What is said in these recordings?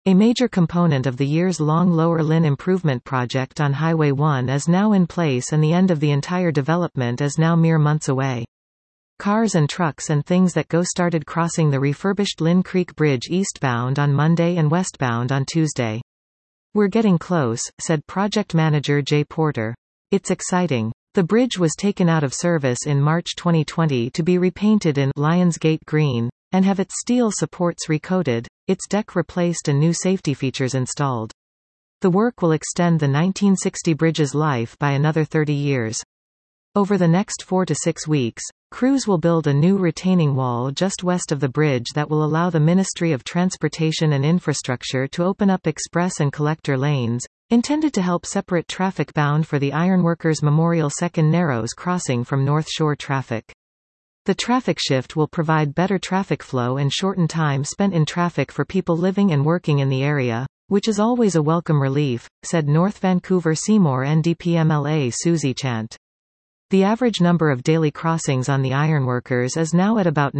A major component of the years-long Lower Lynn Improvement Project on Highway 1 is now in place and the end of the entire development is now mere months away. Cars and trucks and things that go started crossing the refurbished Lynn Creek Bridge eastbound on Monday and westbound on Tuesday. "We're getting close," said project manager Jay Porter. "It's exciting." The bridge was taken out of service in March 2020 to be repainted in Lionsgate Green, and have its steel supports recoated, its deck replaced and new safety features installed. The work will extend the 1960 bridge's life by another 30 years. Over the next 4 to 6 weeks, crews will build a new retaining wall just west of the bridge that will allow the Ministry of Transportation and Infrastructure to open up express and collector lanes, intended to help separate traffic bound for the Ironworkers Memorial Second Narrows crossing from North Shore traffic. The traffic shift will provide better traffic flow and shorten time spent in traffic for people living and working in the area, which is always a welcome relief, said North Vancouver Seymour NDP-MLA Susie Chant. The average number of daily crossings on the Ironworkers is now at about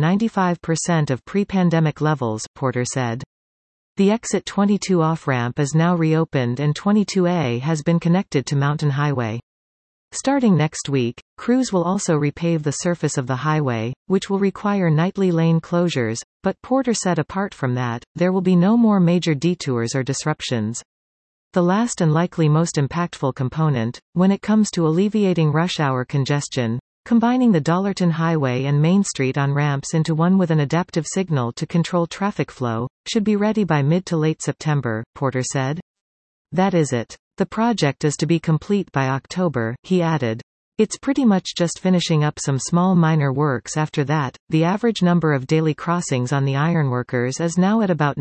95% of pre-pandemic levels, Porter said. The Exit 22 off-ramp is now reopened and 22A has been connected to Mountain Highway. Starting next week, crews will also repave the surface of the highway, which will require nightly lane closures, but Porter said apart from that, there will be no more major detours or disruptions. The last and likely most impactful component, when it comes to alleviating rush hour congestion, combining the Dollarton Highway and Main Street on-ramps into one with an adaptive signal to control traffic flow, should be ready by mid to late September, Porter said. That is it. The project is to be complete by October, he added. It's pretty much just finishing up some small minor works after that. The average number of daily crossings on the Ironworkers is now at about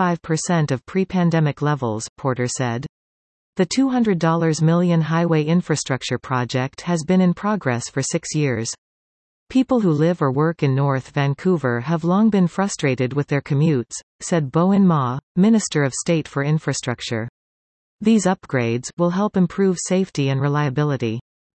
95% of pre-pandemic levels, Porter said. The $200 million highway infrastructure project has been in progress for 6 years. People who live or work in North Vancouver have long been frustrated with their commutes, said Bowen Ma, Minister of State for Infrastructure. These upgrades will help improve safety and reliability.